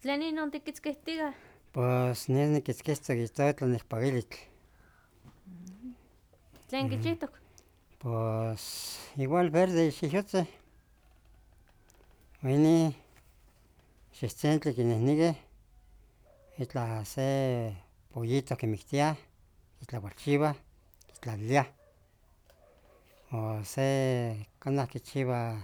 ¿Tlen inon tiquitzquihtiga? Pues neh niquitzquistok itohtla nehpakilitl. ¿Tlen kichihtok? Pues igual verde xiwyotzeh. Inih xiwtzintli kinehnikeh itlah se pollito kimiktiah, kitlawalchiwah, kitlaliliah. O se kanah kichiwah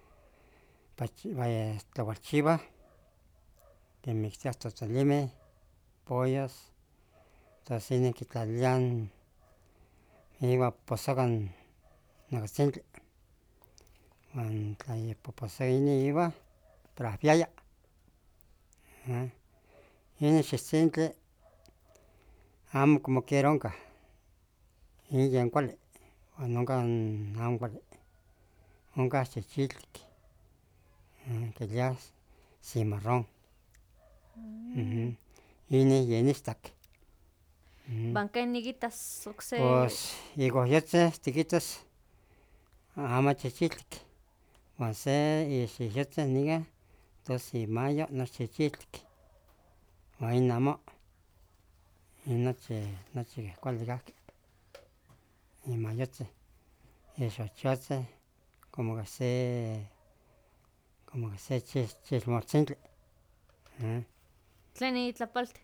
tlawalchiwah, kinmiktiah tzotzonlimeh, pollos, tos inih kitlaliliah iwan poposokan nakatzintli. Wan tla yopoposoh inih iwan pero ahwiaya. Inih xiwtzintli amo como quiera onkah, in yen kualli, wan onkah amo kualli. Onkah chichiltik, kiliah cimarrón. Inih yen istak. ¿Wan ken nikitas okse? Pues ikohyotzeh tikitas amo chichiltik, wan se ixiwyotzeh nikah tos imayo nochi chichiltik, wan inon amo, in nochi kualli kahki imayotzeh, ixohchotzeh como keh se chilmoltzintli. ¿Tlen itlapalti?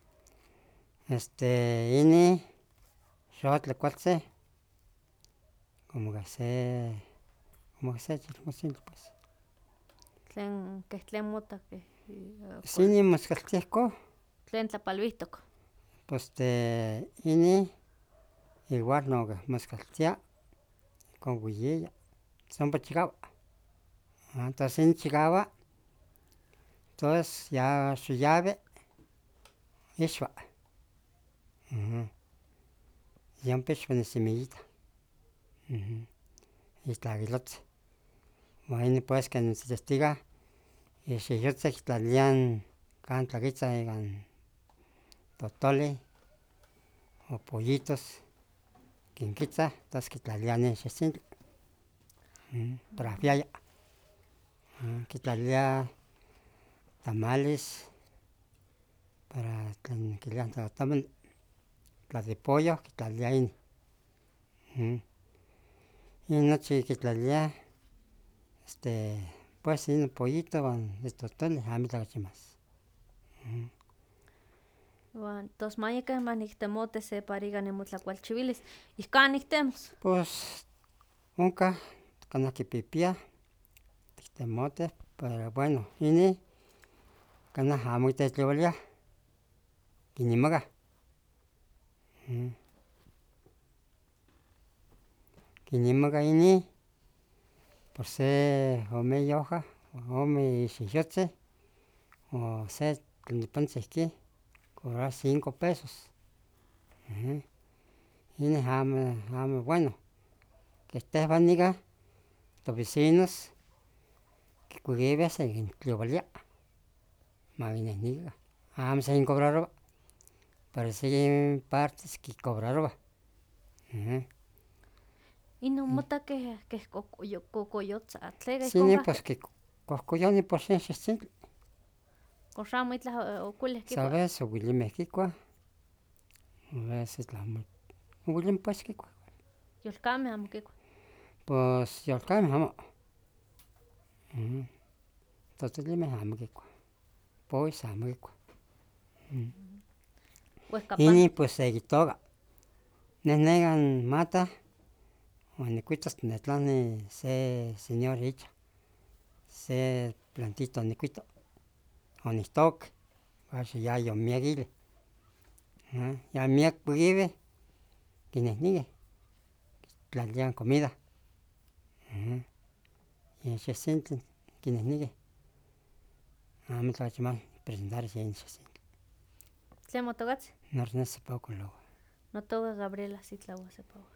Inih xotli kualtzeh como keh se chilmoltzintli pues. Tlen mota keh? Pues inih moskaltia ihkon. ¿Tlen tlapalwihtok? Pues inih igual no keh moskaltia ihkon weyiya, ompa chikawa. Tos inih chikawa, tos ya xoyawi ixwa. Yompa ixwa isemillita, itlakilotzeh. Wan inih pues ken tzihtzihtigah ixiwyotzeh kitlaliliah kan tlakitzah ikan totolih o pollitos kinkitzah tos kitlaliliah nin xiwtzintli para ahwiaya. Kitlaliliah tamales para tlen kiliah totomili, tla de pollo kitlaliliah inih. Inih nochi kitlaliliah pues inon pollito wan de totolih amitlah okachi mas. Wan tos mayekeh maniktemoti se para ika nimotlakualchiwilis, ¿ich kan niktemos? Pues onkah kanah kipipiah tiktemotih pero bueno inih kanah amo kitetliyowiliah, kinemakah. Kinemakah inih por se ome ihoja, ome ixiwyotzeh o se tlalnepantzi ihkih cobraroa 5 pesos. Inih amo bueno, keh tehwan nikah tovecinos kikuikiweh sekintliyowilia makinehnikikah, amo sekincobrarowa, pero seki partes kikobrarowah. Inon mota keh kokoyotzah, tleka Sí, ihkon pues kahki? kikohkoyoni por se xiwtzintli. ¿Kox amo itlah okuilih Pues a kikuah? veces owilimeh kikuah, a veces tlahmo owilimeh pues kikuah. Yolkameh amo kikuah. Pues yolkameh amo, totolmeh amo kikuah, pollos amo kikuah. Inih pues sekitooka, neh nekan matah onikuitos netlani se señor icha, se plantito onikuito, onihtooki axan yayomiak ilih, ya miak kuikiweh kinehnikeh kitlaliliah comida, yen xiwtzintli kinehnikeh, amitlah okachi mas nikpresentaros yen xiwtzintli. ¿Tlen motokatzin? Ernesto Paco Lowa. Notoka Gabriela Citlahua Sepahua.